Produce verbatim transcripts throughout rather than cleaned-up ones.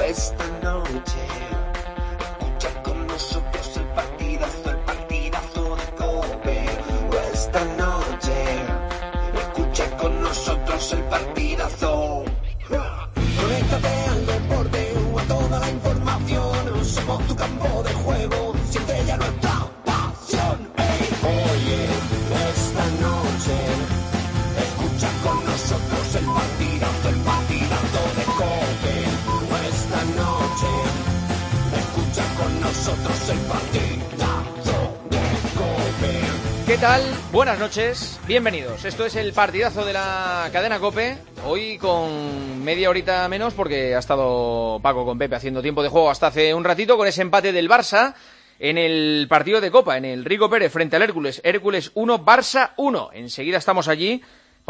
esta noche. Escucha con nosotros el partidazo, el partidazo de COPE. Esta noche, escucha con nosotros el partidazo. Conéctate al deporte o a toda la información. Somos tu campo de juego, siente ya nuestra pasión. Hey, oye, esta noche, escucha con nosotros el partidazo, el partidazo de COPE. Esta noche, escucha con nosotros el partidazo de COPE. ¿Qué tal? Buenas noches, bienvenidos. Esto es el partidazo de la cadena COPE. Hoy con media horita menos porque ha estado Paco con Pepe haciendo tiempo de juego hasta hace un ratito con ese empate del Barça en el partido de Copa, en el Rico Pérez frente al Hércules. Hércules uno, Barça uno. Enseguida estamos allí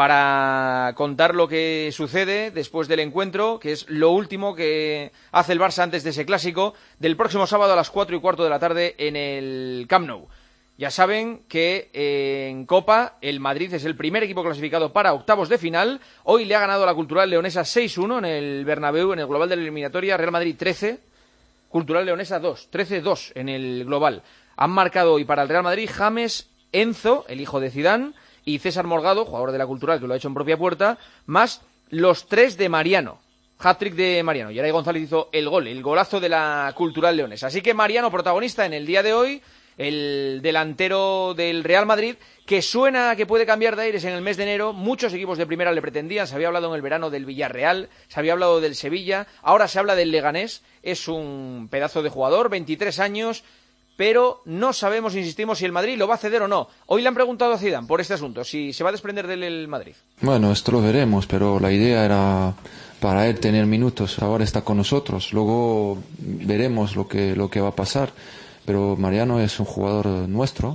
para contar lo que sucede después del encuentro, que es lo último que hace el Barça antes de ese clásico del próximo sábado a las cuatro y cuarto de la tarde en el Camp Nou. Ya saben que eh, en Copa el Madrid es el primer equipo clasificado para octavos de final. Hoy le ha ganado a la Cultural Leonesa seis uno en el Bernabéu, en el global de la eliminatoria. Real Madrid trece, Cultural Leonesa dos, trece dos en el global. Han marcado hoy para el Real Madrid James Enzo, el hijo de Zidane, y César Morgado, jugador de la Cultural, que lo ha hecho en propia puerta, más los tres de Mariano. Hat-trick de Mariano. Yaray González hizo el gol, el golazo de la Cultural Leonesa. Así que Mariano, protagonista en el día de hoy, el delantero del Real Madrid, que suena a que puede cambiar de aires en el mes de enero. Muchos equipos de primera le pretendían. Se había hablado en el verano del Villarreal, se había hablado del Sevilla, ahora se habla del Leganés. Es un pedazo de jugador, veintitrés años, pero no sabemos, insistimos, si el Madrid lo va a ceder o no. Hoy le han preguntado a Zidane por este asunto, si se va a desprender del el Madrid. Bueno, esto lo veremos, pero la idea era para él tener minutos. Ahora está con nosotros, luego veremos lo que, lo que va a pasar. Pero Mariano es un jugador nuestro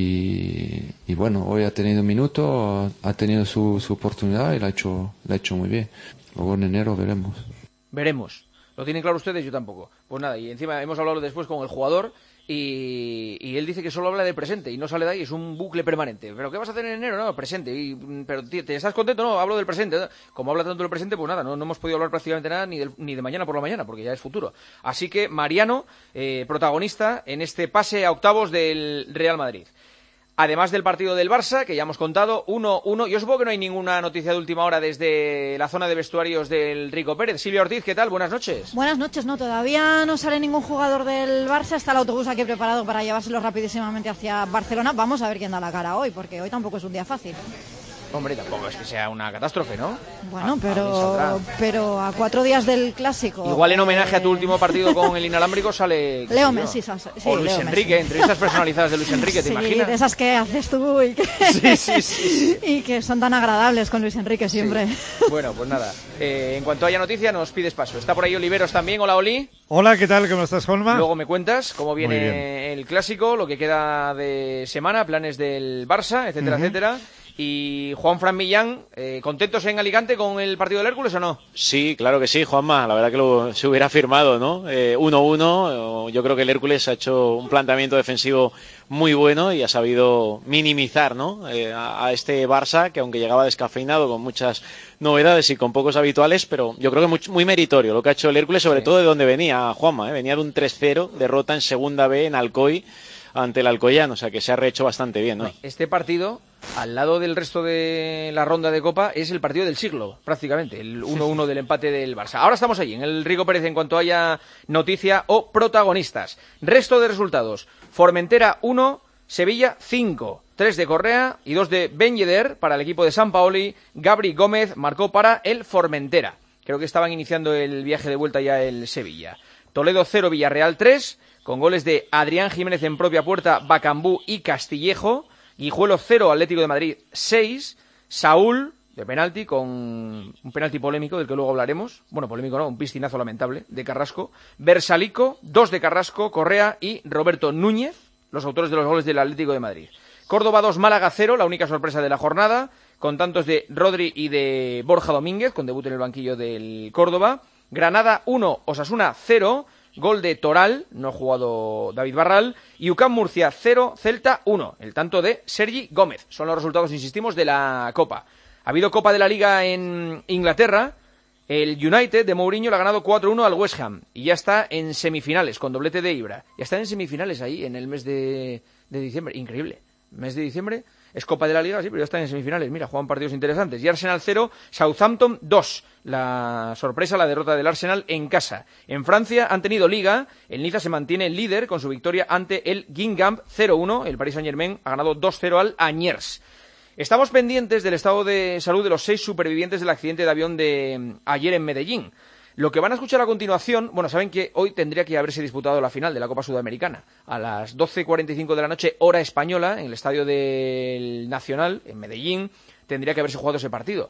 y, y bueno, hoy ha tenido un minuto, ha tenido su, su oportunidad y la ha hecho, la ha hecho muy bien. Luego en enero veremos. Veremos. ¿Lo tienen claro ustedes? Yo tampoco. Pues nada, y encima hemos hablado después con el jugador y, y él dice que solo habla del presente y no sale de ahí, es un bucle permanente. ¿Pero qué vas a hacer en enero? No, presente. Y, pero ¿te estás contento? No, hablo del presente. Como habla tanto del presente, pues nada, no, no hemos podido hablar prácticamente nada ni, del, ni de mañana por la mañana, porque ya es futuro. Así que Mariano, eh, protagonista en este pase a octavos del Real Madrid. Además del partido del Barça, que ya hemos contado, uno uno. Yo supongo que no hay ninguna noticia de última hora desde la zona de vestuarios del Rico Pérez. Silvia Ortiz, ¿qué tal? Buenas noches. Buenas noches, no, todavía no sale ningún jugador del Barça. Está el autobús aquí preparado para llevárselo rapidísimamente hacia Barcelona. Vamos a ver quién da la cara hoy, porque hoy tampoco es un día fácil. Hombre, tampoco es que sea una catástrofe, ¿no? Bueno, pero, pero a cuatro días del clásico. Igual en homenaje eh... a tu último partido con el inalámbrico sale... Leo Messi. Sí, o Luis Leo Enrique, Messi. entrevistas personalizadas de Luis Enrique, ¿te sí, imaginas? De esas que haces tú y que, sí, sí, sí. y que son tan agradables con Luis Enrique siempre. Sí. Bueno, pues nada, eh, en cuanto haya noticia nos pides paso. Está por ahí Oliveros también. Hola, Oli. Hola, ¿qué tal? ¿Cómo estás, Juanma? Luego me cuentas cómo viene el clásico, lo que queda de semana, planes del Barça, etcétera, uh-huh. etcétera. Y Juan Fran Millán, eh, ¿contentos en Alicante con el partido del Hércules o no? Sí, claro que sí, Juanma, la verdad que lo, se hubiera firmado, ¿no? Eh, uno uno, yo creo que el Hércules ha hecho un planteamiento defensivo muy bueno y ha sabido minimizar, ¿no? Eh, a, a este Barça, que aunque llegaba descafeinado con muchas novedades y con pocos habituales, pero yo creo que muy, muy meritorio lo que ha hecho el Hércules, sobre sí. todo de donde venía, Juanma, ¿eh? Venía de un tres cero, derrota en segunda B en Alcoy ante el Alcoyano, o sea que se ha rehecho bastante bien, ¿no? Este partido, al lado del resto de la ronda de Copa, es el partido del siglo, prácticamente, el uno uno del empate del Barça. Ahora estamos allí, en el Rico Pérez, en cuanto haya noticia o protagonistas. Resto de resultados: Formentera uno, Sevilla cinco, tres de Correa y dos de Ben Yedder para el equipo de Sampaoli. Gabri Gómez marcó para el Formentera. Creo que estaban iniciando el viaje de vuelta ya el Sevilla. Toledo cero, Villarreal tres, con goles de Adrián Jiménez en propia puerta, Bacambú y Castillejo. Guijuelo cero, Atlético de Madrid seis. Saúl, de penalti, con un penalti polémico, del que luego hablaremos. Bueno, polémico no, un piscinazo lamentable, de Carrasco. Bersalico, dos de Carrasco, Correa y Roberto Núñez, los autores de los goles del Atlético de Madrid. Córdoba dos, Málaga cero, la única sorpresa de la jornada, con tantos de Rodri y de Borja Domínguez, con debut en el banquillo del Córdoba. Granada uno, Osasuna cero, gol de Toral, no ha jugado David Barral, y U C A M Murcia cero, Celta uno, el tanto de Sergi Gómez. Son los resultados, insistimos, de la Copa. Ha habido Copa de la Liga en Inglaterra, El United de Mourinho le ha ganado cuatro uno al West Ham y ya está en semifinales con doblete de Ibra. Ya está en semifinales ahí en el mes de, de diciembre. Increíble. Mes de diciembre es Copa de la Liga, sí, pero ya está en semifinales. Mira, juegan partidos interesantes. Y Arsenal cero, Southampton dos. La sorpresa, la derrota del Arsenal en casa. En Francia han tenido Liga. El Niza se mantiene líder con su victoria ante el Guingamp cero uno. El Paris Saint-Germain ha ganado dos cero al Angers. Estamos pendientes del estado de salud de los seis supervivientes del accidente de avión de ayer en Medellín. Lo que van a escuchar a continuación, bueno, saben que hoy tendría que haberse disputado la final de la Copa Sudamericana. A las doce cuarenta y cinco de la noche, hora española, en el estadio del Nacional, en Medellín, tendría que haberse jugado ese partido.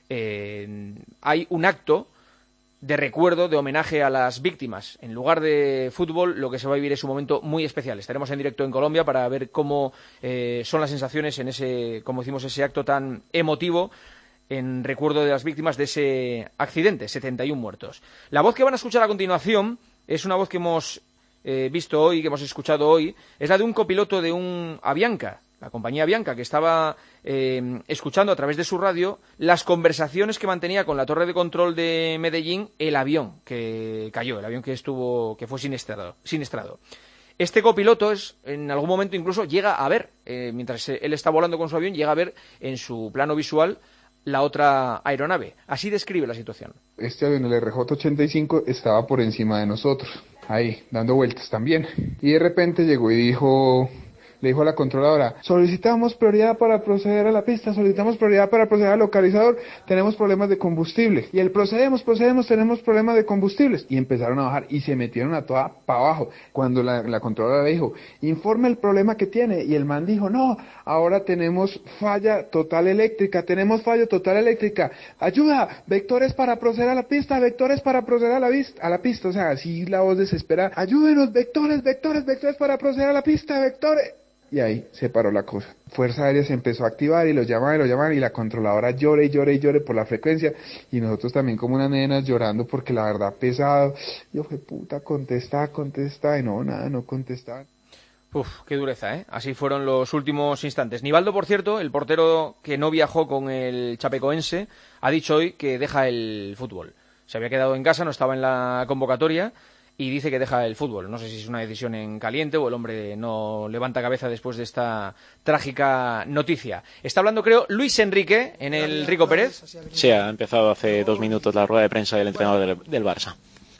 Eh, hay un acto de recuerdo, de homenaje a las víctimas. En lugar de fútbol, lo que se va a vivir es un momento muy especial. Estaremos en directo en Colombia para ver cómo eh, son las sensaciones en ese, como hicimos ese acto tan emotivo en recuerdo de las víctimas de ese accidente, setenta y uno muertos. La voz que van a escuchar a continuación es una voz que hemos eh, visto hoy, que hemos escuchado hoy, es la de un copiloto de un Avianca, la compañía Avianca, que estaba eh, escuchando a través de su radio las conversaciones que mantenía con la torre de control de Medellín el avión que cayó, el avión que estuvo, que fue siniestrado. siniestrado. Este copiloto es, en algún momento incluso llega a ver, eh, mientras él está volando con su avión, llega a ver en su plano visual la otra aeronave. Así describe la situación. Este avión, el R J ochenta y cinco, estaba por encima de nosotros, ahí, dando vueltas también. Y de repente llegó y dijo... Le dijo a la controladora, solicitamos prioridad para proceder a la pista, solicitamos prioridad para proceder al localizador, tenemos problemas de combustible. Y el procedemos, procedemos, tenemos problemas de combustibles. Y empezaron a bajar y se metieron a toda para abajo. Cuando la, la controladora dijo, informe el problema que tiene. Y el man dijo, no, ahora tenemos falla total eléctrica, tenemos falla total eléctrica. Ayuda, vectores para proceder a la pista, vectores para proceder a la, vista, a la pista. O sea, así la voz desesperada, ayúdenos, vectores, vectores, vectores para proceder a la pista, vectores. Y ahí se paró la cosa. Fuerza Aérea se empezó a activar y lo llamaban y lo llamaban y la controladora llora y llora y llora por la frecuencia. Y nosotros también como unas nenas llorando porque la verdad pesado. Yo fue puta, contesta, contesta. Y no, nada, no contestaba. Uf, qué dureza, ¿eh? Así fueron los últimos instantes. Nivaldo, por cierto, el portero que no viajó con el chapecoense, ha dicho hoy que deja el fútbol. Se había quedado en casa, no estaba en la convocatoria. Y dice que deja el fútbol. No sé si es una decisión en caliente o el hombre no levanta cabeza después de esta trágica noticia. Está hablando, creo, Luis Enrique en el Rico Pérez. Sí, ha empezado hace dos minutos la rueda de prensa del entrenador del, del Barça.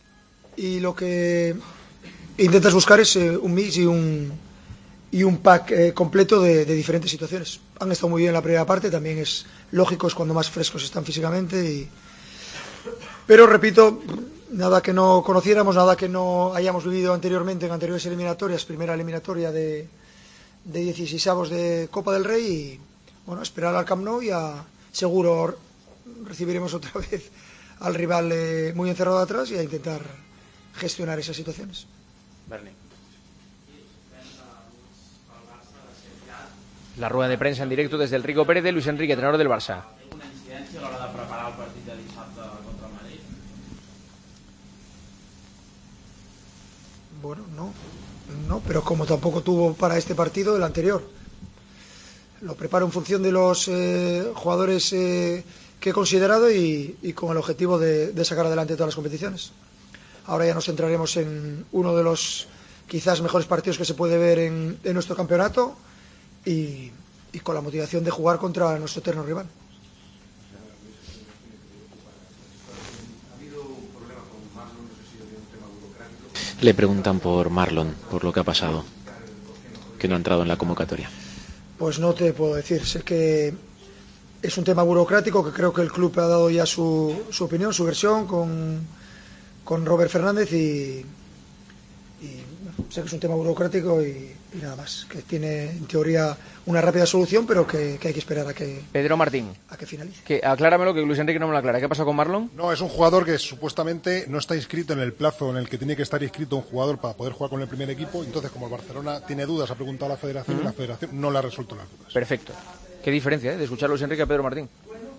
Y lo que intentas buscar es eh, un mix y un, y un pack eh, completo de, de diferentes situaciones. Han estado muy bien en la primera parte, también es lógico, es cuando más frescos están físicamente. Y... Pero, repito... Nada que no conociéramos, nada que no hayamos vivido anteriormente en anteriores eliminatorias, primera eliminatoria de, de dieciseisavos de Copa del Rey y, bueno, esperar al Camp Nou y a, seguro recibiremos otra vez al rival eh, muy encerrado atrás y a intentar gestionar esas situaciones. Bernie. La rueda de prensa en directo desde el Rico Pérez de Luis Enrique, entrenador del Barça. Una incidència a l'hora de preparar el partit de dissabte contra el Madrid? Bueno, no, no, pero como tampoco tuvo para este partido el anterior. Lo preparo en función de los eh, jugadores eh, que he considerado y, y con el objetivo de, de sacar adelante todas las competiciones. Ahora ya nos centraremos en uno de los quizás mejores partidos que se puede ver en, en nuestro campeonato y, y con la motivación de jugar contra nuestro eterno rival. Le preguntan por Marlon, por lo que ha pasado, que no ha entrado en la convocatoria. Pues no te puedo decir, sé que es un tema burocrático que creo que el club ha dado ya su, su opinión, su versión con, con Robert Fernández y, y bueno, sé que es un tema burocrático y, y nada más, que tiene en teoría una rápida solución, pero que, que hay que esperar a que Pedro Martín, a que finalice. Que acláramelo, que Luis Enrique no me lo aclara. ¿Qué pasa con Marlon? No, es un jugador que supuestamente no está inscrito en el plazo en el que tiene que estar inscrito un jugador para poder jugar con el primer equipo. Entonces, como el Barcelona tiene dudas, ha preguntado a la Federación uh-huh. y la Federación no le ha resuelto las dudas. Perfecto. Qué diferencia, ¿eh? De escuchar a Luis Enrique a Pedro Martín.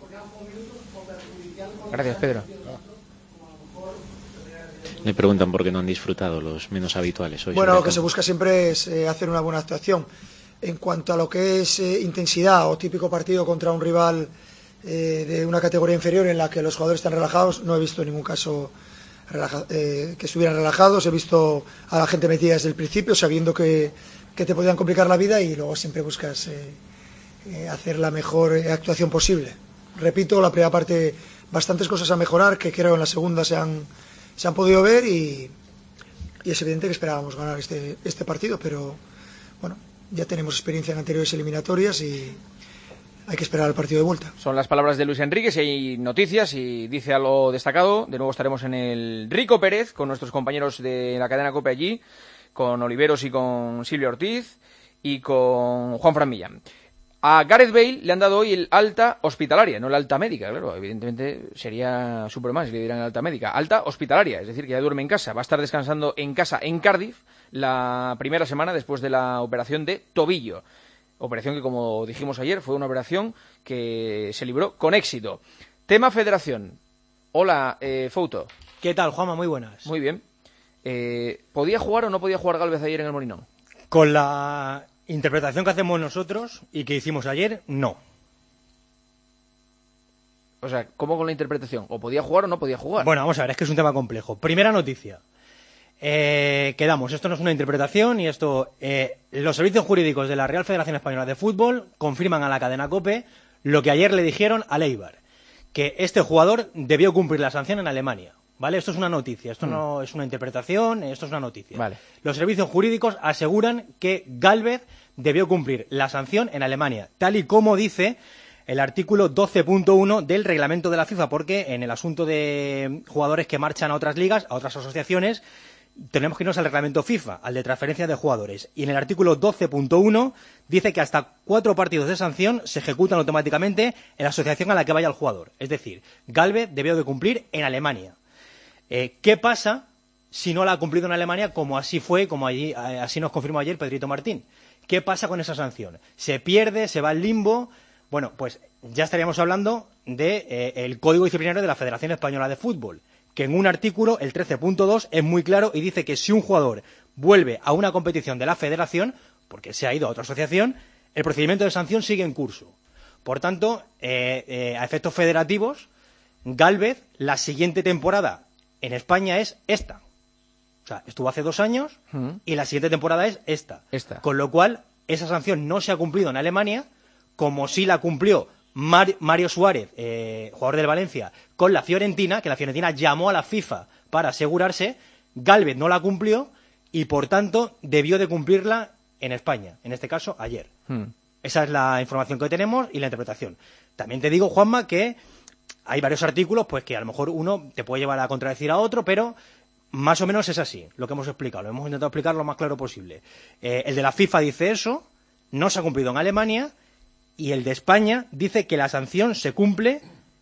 Gracias, Pedro. Le preguntan por qué no han disfrutado los menos habituales hoy. Bueno, lo que se busca siempre es eh, hacer una buena actuación. En cuanto a lo que es eh, intensidad o típico partido contra un rival eh, de una categoría inferior en la que los jugadores están relajados. No he visto en ningún caso relaja, eh, que estuvieran relajados. He visto a la gente metida desde el principio, sabiendo que, que te podían complicar la vida, y luego siempre buscas eh, eh, hacer la mejor actuación posible. Repito, la primera parte, bastantes cosas a mejorar, que creo en la segunda se han, se han podido ver, y, y es evidente que esperábamos ganar este, este partido, pero bueno, ya tenemos experiencia en anteriores eliminatorias y hay que esperar al partido de vuelta. Son las palabras de Luis Enrique. Si hay noticias y dice algo destacado, de nuevo estaremos en el Rico Pérez con nuestros compañeros de la cadena COPE allí, con Oliveros y con Silvia Ortiz y con Juan Fran Millán. A Gareth Bale le han dado hoy el alta hospitalaria, no el alta médica, claro, evidentemente sería Superman si le dieran el alta médica. Alta hospitalaria, es decir, que ya duerme en casa, va a estar descansando en casa en Cardiff la primera semana después de la operación de tobillo. Operación que, como dijimos ayer, fue una operación que se libró con éxito. Tema federación. Hola, eh, Fouto. ¿Qué tal, Juanma? Muy buenas. Muy bien. Eh, ¿Podía jugar o no podía jugar Gálvez ayer en el Molinón? Con la interpretación que hacemos nosotros y que hicimos ayer, no. O sea, ¿cómo con la interpretación? ¿O podía jugar o no podía jugar? Bueno, vamos a ver, es que es un tema complejo. Primera noticia. Eh, quedamos, esto no es una interpretación y esto... Eh, los servicios jurídicos de la Real Federación Española de Fútbol confirman a la cadena COPE lo que ayer le dijeron a Eibar, que este jugador debió cumplir la sanción en Alemania. ¿Vale? Esto es una noticia, esto mm. no es una interpretación, esto es una noticia. Vale. Los servicios jurídicos aseguran que Gálvez debió cumplir la sanción en Alemania, tal y como dice el artículo doce punto uno del reglamento de la FIFA, porque en el asunto de jugadores que marchan a otras ligas, a otras asociaciones, tenemos que irnos al reglamento FIFA, al de transferencia de jugadores. Y en el artículo doce punto uno dice que hasta cuatro partidos de sanción se ejecutan automáticamente en la asociación a la que vaya el jugador. Es decir, Gálvez debió de cumplir en Alemania. Eh, ¿Qué pasa si no la ha cumplido en Alemania, como así fue, como allí, así nos confirmó ayer Pedrito Martín? ¿Qué pasa con esa sanción? ¿Se pierde? ¿Se va al limbo? Bueno, pues ya estaríamos hablando del de, eh, el Código Disciplinario de la Federación Española de Fútbol, que en un artículo, el trece punto dos, es muy claro y dice que si un jugador vuelve a una competición de la federación, porque se ha ido a otra asociación, el procedimiento de sanción sigue en curso. Por tanto, eh, eh, a efectos federativos, Gálvez, la siguiente temporada en España es esta. O sea, estuvo hace dos años mm. y la siguiente temporada es esta. esta. Con lo cual, esa sanción no se ha cumplido en Alemania, como sí la cumplió Mar- Mario Suárez, eh, jugador del Valencia, con la Fiorentina, que la Fiorentina llamó a la FIFA para asegurarse. Gálvez no la cumplió y, por tanto, debió de cumplirla en España, en este caso, ayer. Mm. Esa es la información que tenemos y la interpretación. También te digo, Juanma, que hay varios artículos pues que a lo mejor uno te puede llevar a contradecir a otro, pero más o menos es así, lo que hemos explicado. Lo hemos intentado explicar lo más claro posible. Eh, el de la FIFA dice eso, no se ha cumplido en Alemania, y el de España dice que la sanción se cumple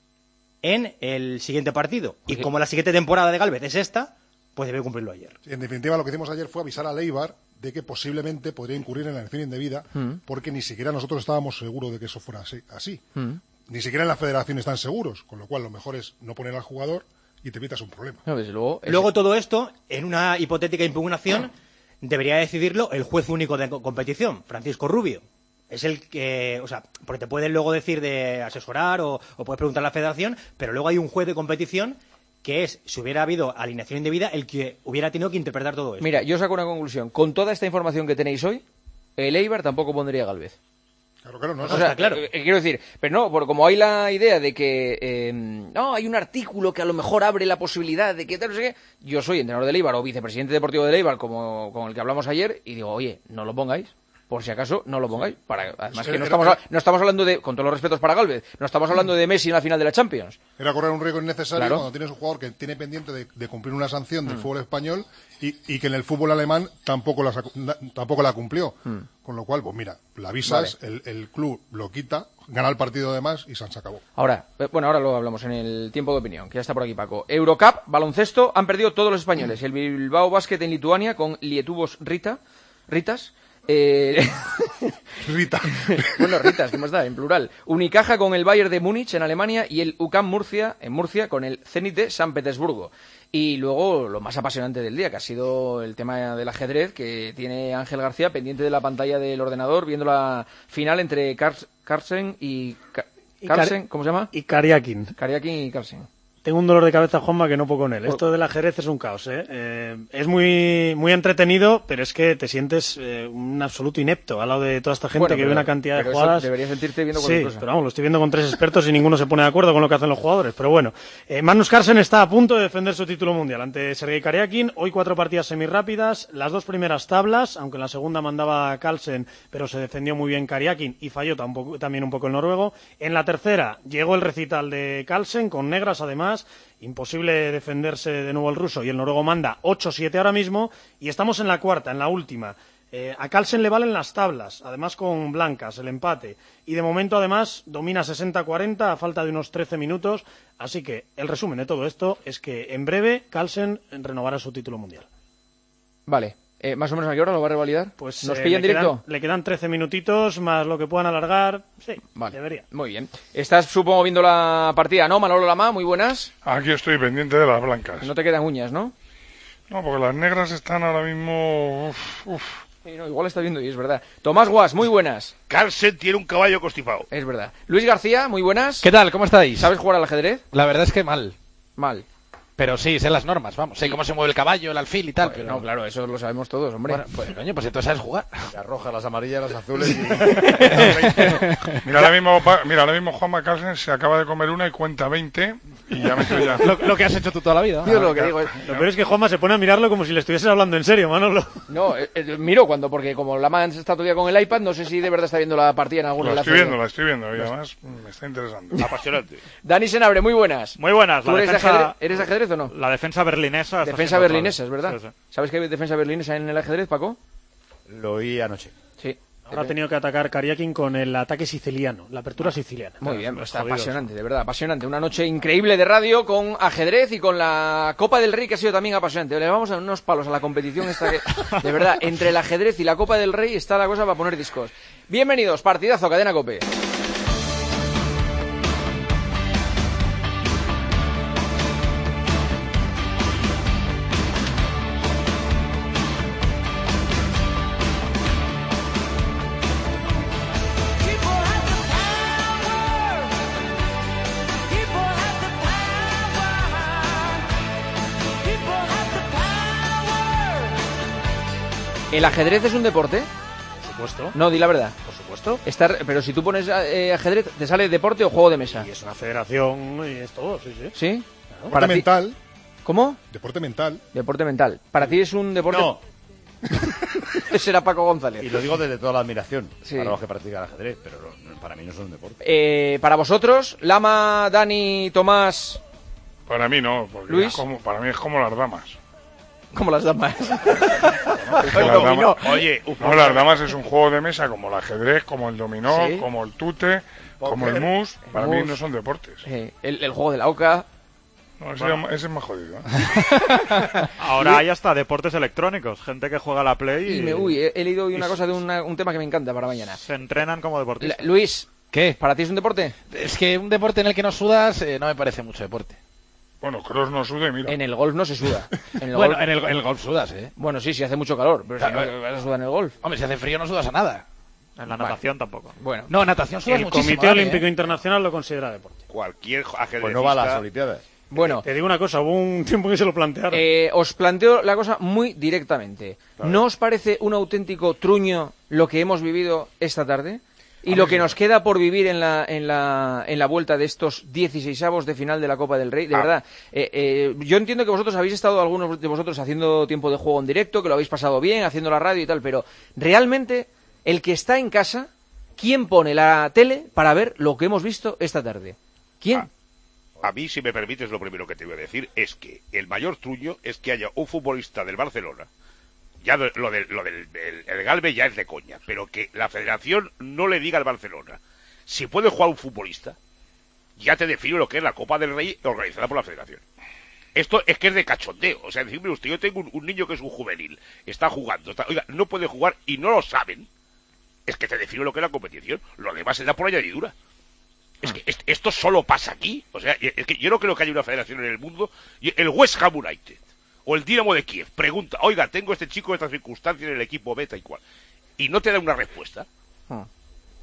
en el siguiente partido. Y como la siguiente temporada de Gálvez es esta, pues debe cumplirlo ayer. En definitiva, lo que hicimos ayer fue avisar a Eibar de que posiblemente podría incurrir en la elección indebida, mm. porque ni siquiera nosotros estábamos seguros de que eso fuera así. así. Mm. Ni siquiera en la federación están seguros, con lo cual lo mejor es no poner al jugador y te evitas un problema. No, desde luego, ese... Luego todo esto, en una hipotética impugnación, debería decidirlo el juez único de competición, Francisco Rubio. Es el que, o sea, porque te pueden luego decir de asesorar o, o puedes preguntar a la federación, pero luego hay un juez de competición que es, si hubiera habido alineación indebida, el que hubiera tenido que interpretar todo esto. Mira, yo saco una conclusión. Con toda esta información que tenéis hoy, el Eibar tampoco pondría a Gálvez. Claro, claro, no, o sea, claro. Eh, eh, quiero decir, pero no, por, como hay la idea de que eh, no, hay un artículo que a lo mejor abre la posibilidad de que tal, no sé qué. Yo soy entrenador del Eibar o vicepresidente deportivo del Eibar, como con el que hablamos ayer, y digo, oye, no lo pongáis. Por si acaso, no lo pongáis. Para, además que no estamos, no estamos hablando de, con todos los respetos para Gálvez, no estamos hablando de Messi en la final de la Champions. Era correr un riesgo innecesario claro. cuando tienes un jugador que tiene pendiente de, de cumplir una sanción del mm. fútbol español y, y que en el fútbol alemán tampoco la, tampoco la cumplió. Mm. Con lo cual, pues mira, la avisas, vale. el, el club lo quita, gana el partido de más y se acabó. Ahora, bueno, ahora lo hablamos en el tiempo de opinión, que ya está por aquí Paco. Eurocup, baloncesto, han perdido todos los españoles. Mm. El Bilbao Basket en Lituania con Lietuvos Rita, Ritas. Eh... Rita. Bueno, Ritas, ¿cómo está? En plural. Unicaja con el Bayern de Múnich en Alemania y el U C A M Murcia en Murcia con el Zenit de San Petersburgo. Y luego lo más apasionante del día, que ha sido el tema del ajedrez, que tiene Ángel García pendiente de la pantalla del ordenador viendo la final entre Carlsen y Carlsen, ¿cómo se llama? Y Karyakin. Karyakin y Carlsen. Tengo un dolor de cabeza, Juanma, que no puedo con él. Esto del ajedrez es un caos, ¿eh? Eh, es muy muy entretenido, pero es que te sientes eh, un absoluto inepto al lado de toda esta gente Bueno, que pero, ve una cantidad pero de jugadas. Eso deberías sentirte viendo cualquier Sí, cosa. pero vamos, lo estoy viendo con tres expertos y ninguno se pone de acuerdo con lo que hacen los jugadores. Pero bueno, eh, Magnus Carlsen está a punto de defender su título mundial ante Sergei Karyakin. Hoy cuatro partidas semirápidas, las dos primeras tablas, aunque en la segunda mandaba Carlsen, pero se defendió muy bien Karyakin y falló tampoco, también un poco el noruego. En la tercera llegó el recital de Carlsen, con negras además. Imposible defenderse de nuevo el ruso y el noruego manda ocho siete ahora mismo y estamos en la cuarta, en la última. Eh, a Carlsen le valen las tablas, además con blancas, el empate. Y de momento además domina sesenta cuarenta a falta de unos trece minutos. Así que el resumen de todo esto es que en breve Carlsen renovará su título mundial. Vale. Eh, ¿Más o menos a qué hora lo va a revalidar? Pues ¿Nos eh, pilla en le directo? Quedan, le quedan trece minutitos más lo que puedan alargar. Sí, vale. Debería. Muy bien. Estás, supongo, viendo la partida, ¿no? Manolo Lama, muy buenas. Aquí estoy pendiente de las blancas. No te quedan uñas, ¿no? No, porque las negras están ahora mismo... Uf, uf. Sí, no, igual está viendo y es verdad. Tomás Guas, muy buenas. Carlsen tiene un caballo constipado. Es verdad. Luis García, muy buenas. ¿Qué tal? ¿Cómo estáis? ¿Sabes jugar al ajedrez? La verdad es que mal. Mal. Pero sí, sé las normas, vamos. Sé cómo se mueve el caballo, el alfil y tal. Bueno, pero... No, claro, eso lo sabemos todos, hombre. Bueno, pues coño, pues entonces sabes jugar. Las rojas, las amarillas, las azules y... Mira, ahora mismo, mira, ahora mismo Juanma Carlsen se acaba de comer una y cuenta veinte y ya me estoy ya... lo, lo que has hecho tú toda la vida. Yo lo que digo es... Lo peor es que Juanma se pone a mirarlo como si le estuvieses hablando en serio, Manolo. No, eh, eh, miro cuando, porque como Lama está todavía con el iPad, no sé si de verdad está viendo la partida en algún La enlace. estoy viendo, la estoy viendo y además me está interesando. Apasionante. Dani Senabre, muy buenas. Muy buenas. ¿Tú La eres, defensa... de ajedrez, eres de ajedrez o no? La defensa berlinesa. Defensa berlinesa, es verdad. Sí, sí. ¿Sabes que hay defensa berlinesa en el ajedrez, Paco? Lo oí anoche. Sí. Ahora ha tenido que atacar Karyakin con el ataque siciliano, la apertura siciliana. Muy bien, pues está jodidos. apasionante, de verdad, apasionante. Una noche increíble de radio con ajedrez y con la Copa del Rey, que ha sido también apasionante. Le vamos a dar unos palos a la competición esta que, de verdad, entre el ajedrez y la Copa del Rey está la cosa para poner discos. Bienvenidos, partidazo, Cadena COPE. ¿El ajedrez es un deporte? Por supuesto. No, di la verdad. Por supuesto. Estar, pero si tú pones eh, ajedrez, ¿te sale deporte o juego de mesa? Y es una federación y es todo, sí, sí. ¿Sí? Deporte Para ti- mental. ¿Cómo? Deporte mental. Deporte mental. ¿Para ti es un deporte? No. Ese era Paco González. Y lo digo desde toda la admiración Sí. para los que practican ajedrez, pero no- para mí no es un deporte. Eh, para vosotros, Lama, Dani, Tomás, Para mí no, porque Luis. es como, para mí es como las damas. como las damas. Las El dominó. damas- Oye, un No, las damas es un juego de mesa como el ajedrez, como el dominó, Sí. como el tute, como el mus. Para mus. mí no son deportes. Eh, el, el juego de la oca. No, ese, ese es más jodido. ¿eh? Ahora hay hasta deportes electrónicos. Gente que juega a la Play y, Y me, uy, he, he leído hoy una y cosa de una- un tema que me encanta para mañana. se entrenan como La- deportistas. Luis, ¿Qué? ¿para ti es un deporte? Es que un deporte en el que no sudas eh, no me parece mucho deporte. Bueno, Cross no sude y mira. En el golf no se suda. En el Bueno, golf- en el, en el golf sudas, ¿eh? bueno, sí, sí hace mucho calor, pero si Claro. no vas a sudar en el golf. Hombre, si hace frío no sudas a nada. En la natación tampoco. Bueno, No, natación sudas El muchísimo. Comité Dani, Olímpico ¿eh? Internacional lo considera deporte. cualquier ajedrecista... Pues no va a las Olimpiadas. bueno. Te digo una cosa, hubo un tiempo que se lo plantearon. Eh, os planteo la cosa muy directamente. ¿No os parece un auténtico truño lo que hemos vivido esta tarde? Y lo que nos queda por vivir en la, en la, en la vuelta de estos dieciseisavos de final de la Copa del Rey, de Ah. verdad. Eh, eh, yo entiendo que vosotros habéis estado, algunos de vosotros, haciendo tiempo de juego en directo, que lo habéis pasado bien, haciendo la radio y tal, pero realmente, el que está en casa, ¿quién pone la tele para ver lo que hemos visto esta tarde? ¿Quién? Ah. A mí, si me permites, lo primero que te voy a decir es que el mayor truño es que haya un futbolista del Barcelona. Ya lo, lo del, lo del el, el Galve ya es de coña, pero que la federación no le diga al Barcelona si puede jugar un futbolista, ya te defino lo que es la Copa del Rey organizada por la federación. Esto es que es de cachondeo, o sea, decirme usted, yo tengo un, un niño que es un juvenil, está jugando, está- oiga, no puede jugar y no lo saben, es que te defino lo que es la competición, lo demás se da por añadidura. Es que est- esto solo pasa aquí, o sea, es que yo no creo que haya una federación en el mundo, y el West Ham United o el Dinamo de Kiev pregunta, oiga, tengo este chico de estas circunstancias en el equipo beta y cual, y no te da una respuesta. Ah.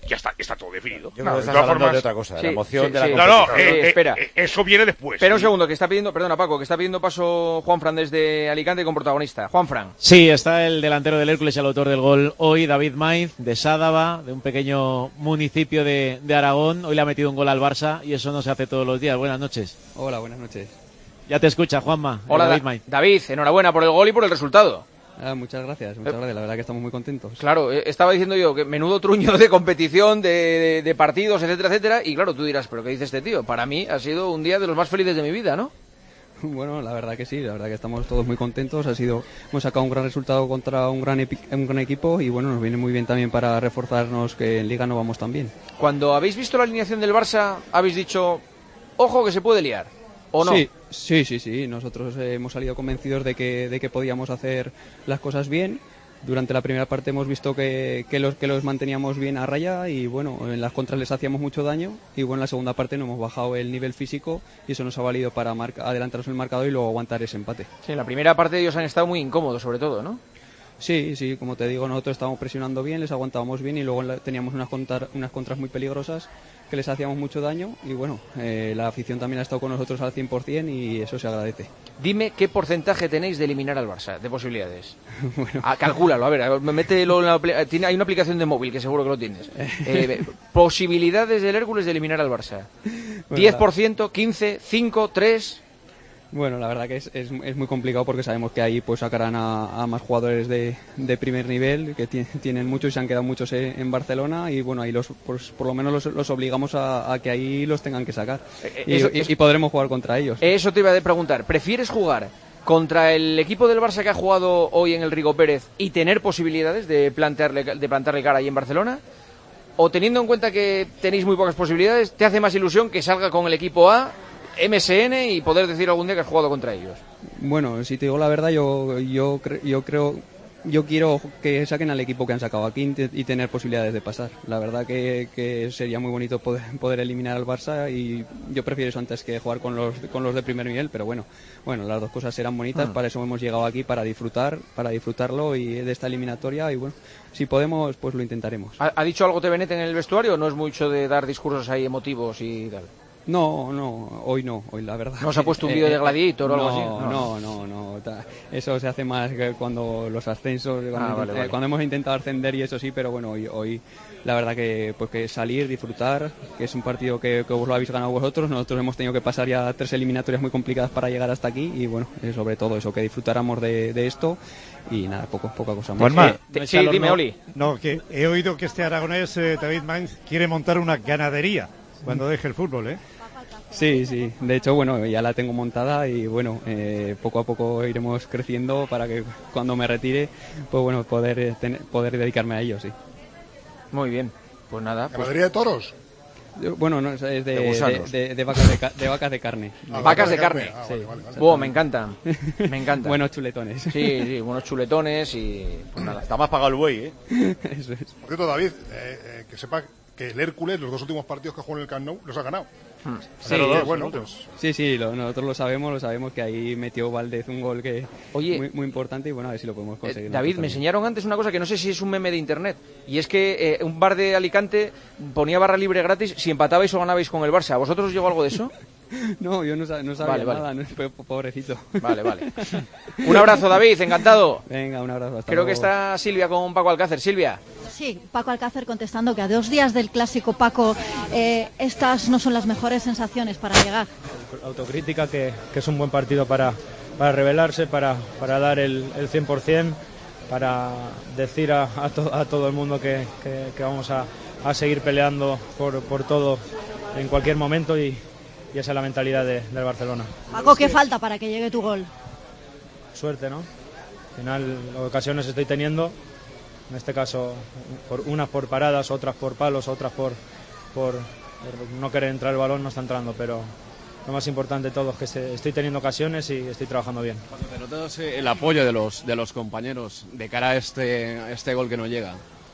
ya está, está todo definido. Yo creo que estás hablando de otra cosa, de la emoción sí, de la sí. No, no, Sí, eh, espera. eh, eso viene después. Espera un sí. segundo, que está pidiendo, perdona Paco, que está pidiendo paso Juanfran desde Alicante con protagonista. Juanfran. Sí, está el delantero del Hércules y el autor del gol hoy, David Maiz, de Sádava, de un pequeño municipio de, de Aragón. Hoy le ha metido un gol al Barça y eso no se hace todos los días. Buenas noches. Hola, buenas noches. Ya te escucha, Juanma. Hola, David Da- Maiz. David, enhorabuena por el gol y por el resultado. Ah, muchas gracias, muchas gracias. La verdad que estamos muy contentos. Claro, eh, estaba diciendo yo que menudo truño de competición, de, de, de partidos, etcétera, etcétera. Y claro, tú dirás, ¿pero qué dice este tío? Para mí ha sido un día de los más felices de mi vida, ¿no? Bueno, la verdad que sí, la verdad que estamos todos muy contentos. Ha sido, hemos sacado un gran resultado contra un gran, epi- un gran equipo y bueno, nos viene muy bien también para reforzarnos que en Liga no vamos tan bien. Cuando habéis visto la alineación del Barça, habéis dicho, ojo que se puede liar, ¿o no? Sí, sí, sí, sí. Nosotros eh, hemos salido convencidos de que, de que podíamos hacer las cosas bien. Durante la primera parte hemos visto que, que, los, que los manteníamos bien a raya y bueno, en las contras les hacíamos mucho daño y bueno, en la segunda parte no hemos bajado el nivel físico y eso nos ha valido para marca, adelantarnos el marcador y luego aguantar ese empate. Sí, en la primera parte ellos han estado muy incómodos, sobre todo, ¿no? Sí, sí, como te digo, nosotros estábamos presionando bien, les aguantábamos bien y luego la- teníamos unas, contar, unas contras muy peligrosas que les hacíamos mucho daño y bueno, eh, la afición también ha estado con nosotros al cien por ciento y eso se agradece. Dime qué porcentaje tenéis de eliminar al Barça, de posibilidades. bueno. Ah, calcúlalo, a ver, a ver, mételo en la apli- tiene, hay una aplicación de móvil que seguro que lo tienes. Eh, posibilidades del Hércules de eliminar al Barça. diez por ciento, quince, cinco, tres... Bueno, la verdad que es, es, es muy complicado porque sabemos que ahí pues sacarán a, a más jugadores de, de primer nivel, que ti- tienen muchos y se han quedado muchos en, en Barcelona y bueno, ahí los, pues, por lo menos los, los obligamos a, a que ahí los tengan que sacar Eh, y, eso- y- eso- y podremos jugar contra ellos. Eso te iba a preguntar. ¿Prefieres jugar contra el equipo del Barça que ha jugado hoy en el Rigo Pérez y tener posibilidades de plantearle, de plantarle cara ahí en Barcelona? ¿O teniendo en cuenta que tenéis muy pocas posibilidades, te hace más ilusión que salga con el equipo A, M S N y poder decir algún día que has jugado contra ellos? Bueno, si te digo la verdad, yo, yo, cre- yo creo... Yo quiero que saquen al equipo que han sacado aquí y tener posibilidades de pasar. La verdad que, que sería muy bonito poder, poder eliminar al Barça y yo prefiero eso antes que jugar con los, con los de primer nivel, pero bueno, bueno, las dos cosas serán bonitas, Mm. para eso hemos llegado aquí, para disfrutar, para disfrutarlo y de esta eliminatoria y bueno, si podemos, pues lo intentaremos. ¿Ha, ha dicho algo Tevenet en el vestuario o no es mucho de dar discursos ahí emotivos y tal? No, no, hoy no, hoy la verdad. ¿No se ha puesto un vídeo de Gladiator o algo no, así? No, no, no, no, ta- eso se hace más que cuando los ascensos, cuando, Ah, vale, intent- eh, vale. cuando hemos intentado ascender y eso sí, pero bueno, hoy, hoy la verdad que pues que salir, disfrutar, que es un partido que, que vos lo habéis ganado vosotros, nosotros hemos tenido que pasar ya tres eliminatorias muy complicadas para llegar hasta aquí y bueno, eh, sobre todo eso, que disfrutáramos de, de esto y nada, poco, poca cosa más. Juanma, Eh, sí, dime, Oli. No, que he oído que este aragonés, eh, David Mainz, quiere montar una ganadería cuando deje el fútbol, ¿eh? Sí, sí. De hecho, bueno, ya la tengo montada y bueno, eh, poco a poco iremos creciendo para que cuando me retire, pues bueno, poder eh, tener- poder dedicarme a ello, sí. Muy bien. Pues nada. Pues... ¿Ganadería de toros? Yo- Bueno, no, es de, De de, gusanos. de- de vacas de, ca- de vacas de carne. Ah, vacas de carne. Ah, Sí. vale, vale, vale. Buah, me encantan. Me encantan. Buenos chuletones. Sí, sí, buenos chuletones y pues nada. Está más pagado el buey, ¿eh? Eso es. Por cierto, David, eh, eh, que sepa que el Hércules, los dos últimos partidos que jugó en el Camp Nou, los ha ganado. Sí, Pero que, bueno, pues sí, sí, lo- nosotros lo sabemos, lo sabemos que ahí metió Valdez un gol que Oye, muy, muy importante y bueno, a ver si lo podemos Eh, conseguir. David, nosotros me también. enseñaron antes una cosa que no sé si es un meme de internet. Y es que eh, un bar de Alicante ponía barra libre gratis si empatabais o ganabais con el Barça. ¿A vosotros os llegó algo de eso? No, yo no, sab- no sabía Vale, vale. nada, no, fue po- pobrecito. Vale, vale. Un abrazo, David, encantado. Venga, un abrazo. Hasta Creo que luego. está Silvia con Paco Alcácer. Silvia. Sí, Paco Alcácer contestando que a dos días del clásico, Paco, eh, estas no son las mejores sensaciones para llegar. Autocrítica, que, que es un buen partido para, para revelarse, para, para dar el, el cien por ciento, para decir a, a, to- a todo el mundo que, que- que vamos a, a seguir peleando por, por todo en cualquier momento y, y esa es la mentalidad de- del Barcelona. Paco, ¿qué falta para que llegue tu gol? Suerte, ¿no? Al final, ocasiones estoy teniendo, en este caso, por, unas por paradas, otras por palos, otras por, por, por no querer entrar el balón, no está entrando, pero lo más importante de todo es que se- estoy teniendo ocasiones y estoy trabajando bien. Te notas eh, el apoyo de los, de los compañeros de cara a este, a este gol que no llega.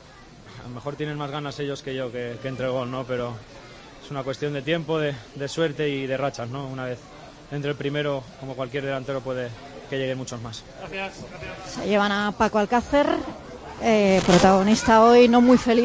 A lo mejor tienen más ganas ellos que yo que, que entre el gol, ¿no? Pero es una cuestión de tiempo, de, de suerte y de rachas, ¿no? Una vez entre el primero, como cualquier delantero, puede que lleguen muchos más. Se llevan a Paco Alcácer, eh, protagonista hoy, no muy feliz,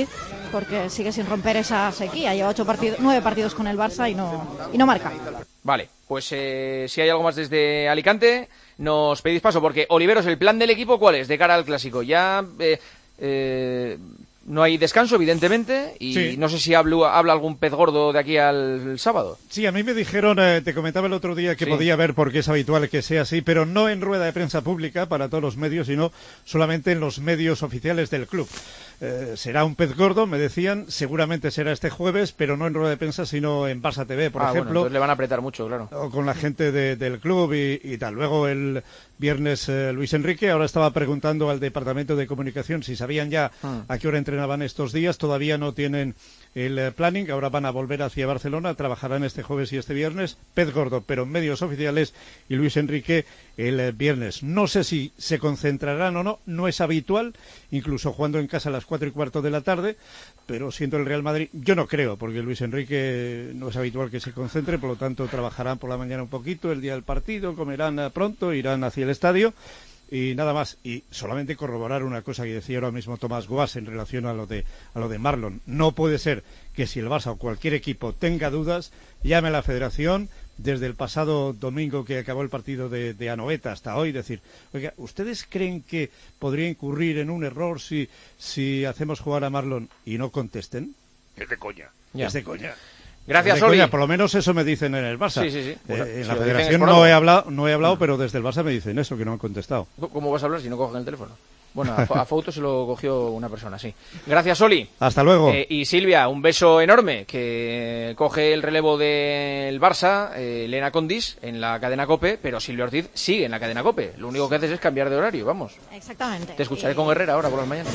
porque sigue sin romper esa sequía. Lleva ocho partidos, nueve partidos con el Barça y no, y no marca. Vale, pues eh, si hay algo más desde Alicante, nos pedís paso, porque Oliveros, ¿el plan del equipo cuál es de cara al Clásico? Ya eh, eh, no hay descanso, evidentemente, y sí. No sé si hablo, habla algún pez gordo de aquí al sábado. Sí, a mí me dijeron, eh, te comentaba el otro día que sí. Podía haber, porque es habitual que sea así, pero no en rueda de prensa pública para todos los medios, sino solamente en los medios oficiales del club. Eh, será un pez gordo, me decían, seguramente será este jueves, pero no en rueda de prensa, sino en Barça T V, por ah, ejemplo. Bueno, entonces le van a apretar mucho, claro. O con la gente de, del club y, y tal. Luego el viernes eh, Luis Enrique, ahora estaba preguntando al Departamento de Comunicación si sabían ya hmm. a qué hora entrenaban estos días, todavía no tienen el eh, planning, ahora van a volver hacia Barcelona, trabajarán este jueves y este viernes, pez gordo, pero en medios oficiales, y Luis Enrique el eh, viernes. No sé si se concentrarán o no, no es habitual, incluso jugando en casa a las cuatro y cuarto de la tarde, pero siendo el Real Madrid, yo no creo, porque Luis Enrique no es habitual que se concentre, por lo tanto trabajarán por la mañana un poquito, el día del partido, comerán eh, pronto, irán hacia el estadio, y nada más. Y solamente corroborar una cosa que decía ahora mismo Tomás Guas en relación a lo de a lo de Marlon. No puede ser que si el Barça o cualquier equipo tenga dudas, llame a la Federación desde el pasado domingo que acabó el partido de, de Anoeta hasta hoy, decir, oiga, ¿ustedes creen que podría incurrir en un error si, si hacemos jugar a Marlon y no contesten? Es de coña. Ya. Es de coña. Gracias, Oli. Por lo menos eso me dicen en el Barça. Sí, sí, sí. Pues, eh, en si la Federación no he hablado, no he hablado, no. pero desde el Barça me dicen eso, que no han contestado. ¿Cómo vas a hablar si no cogen el teléfono? Bueno, a, a Fouto se lo cogió una persona, sí. Gracias, Oli. Hasta luego. Eh, y Silvia, un beso enorme, que coge el relevo del Barça, eh, Elena Condis, en la cadena COPE, pero Silvia Ortiz sigue en la cadena COPE. Lo único que haces es cambiar de horario, vamos. Exactamente. Te escucharé y... con Herrera ahora por las mañanas.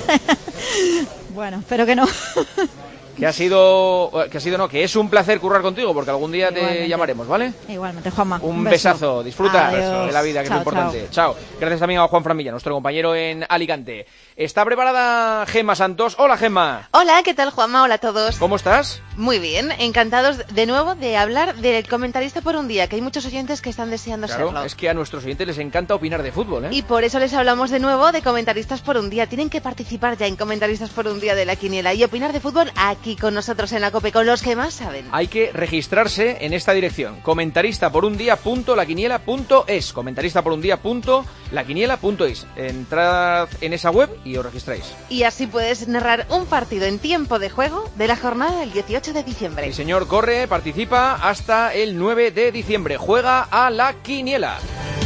Bueno, espero que no. Que ha sido, que ha sido no, que es un placer currar contigo, porque algún día Igualmente. te llamaremos, ¿vale? Igualmente, Juanma. Un, un besazo, disfruta Adiós. de la vida, que chao, es lo importante. Chao. chao. Gracias también a Juan Framilla, nuestro compañero en Alicante. ¿Está preparada Gemma Santos? Hola, Gemma. Hola, ¿qué tal, Juanma? Hola a todos. ¿Cómo estás? Muy bien, encantados de nuevo de hablar del comentarista por un día, que hay muchos oyentes que están deseando claro, serlo. Es que a nuestros oyentes les encanta opinar de fútbol, ¿eh? Y por eso les hablamos de nuevo de comentaristas por un día. Tienen que participar ya en comentaristas por un día de la quiniela y opinar de fútbol aquí con nosotros en la COPE, con los que más saben. Hay que registrarse en esta dirección, comentarista por un día punto la quiniela punto es, comentarista por un día punto la quiniela punto es. Entrad en esa web y os registráis. Y así puedes narrar un partido en tiempo de juego de la jornada del dieciocho de diciembre. El señor corre, participa hasta el nueve de diciembre. Juega a la quiniela.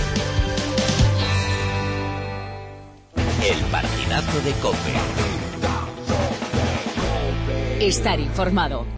El partidazo de COPE. Estar informado.